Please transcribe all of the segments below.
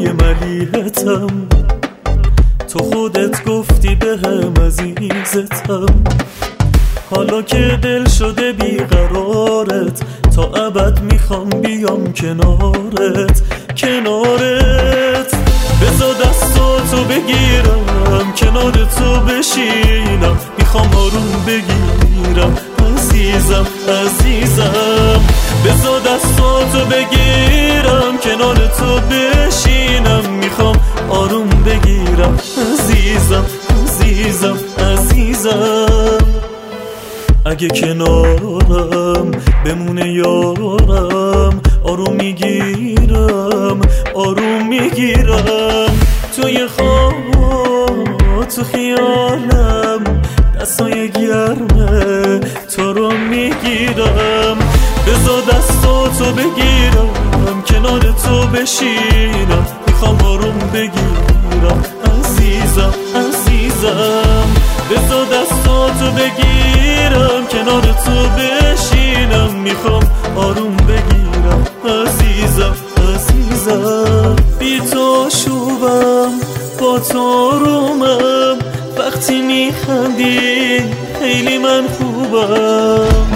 های ملیحتم، تو خودت گفتی بهم عزیزتم. حالا که دل شده بیقرارت، تا ابد میخوام بیام کنارت. بذار دستاتو بگیرم، کنار تو بشینم، میخوام آروم بگیرم عزیزم. بذار دستاتو بگیرم، کنار تو بشینم، میخوام آروم بگیرم عزیزم. اگه کنارم بمونه یارم، آروم میگیرم توی خواب تو خیالم، دستای گرمه تو رو میگیرم. بذار دستاتو بگیرم، کنار تو بشینم، میخوام آروم بگیرم عزیزم. بذار دستاتو بگیرم، کنار تو بشینم، میخوام آروم بگیرم عزیزم. بی تو شوبم، با تو آرومم، وقتی میخندی خیلی من خوبم.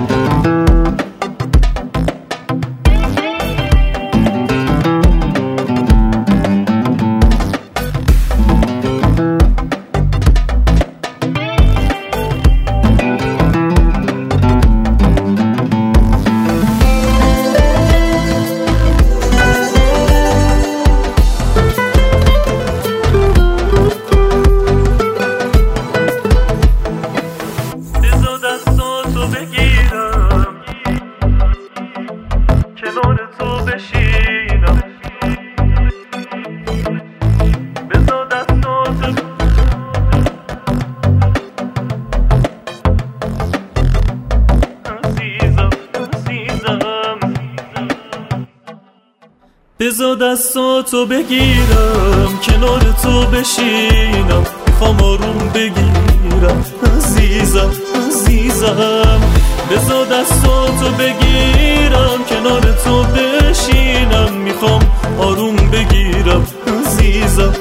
بذار دستاتو بگیرم، کنار تو بشینم، میخوام آروم بگیرم عزیزم. بذار دستاتو بگیرم، کنار تو بشینم، میخوام آروم بگیرم عزیزم.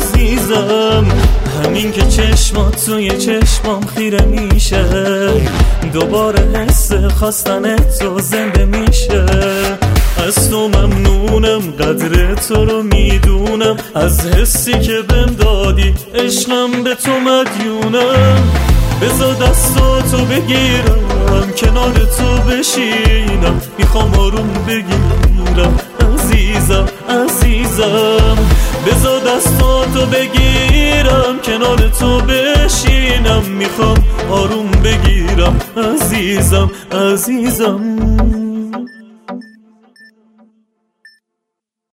همین که چشمات توی چشمام خیره میشه، دوباره حس خواستن تو زنده میشه. از تو ممنونم، قدر تو رو میدونم، از حسی که بهم دادی عشقم به تو مدیونم. بذار دستاتو بگیرم، کنار تو بشینم، میخوام آروم بگیرم عزیزم. بذار دستاتو بگیرم، کنار تو بشینم، میخوام آروم بگیرم عزیزم.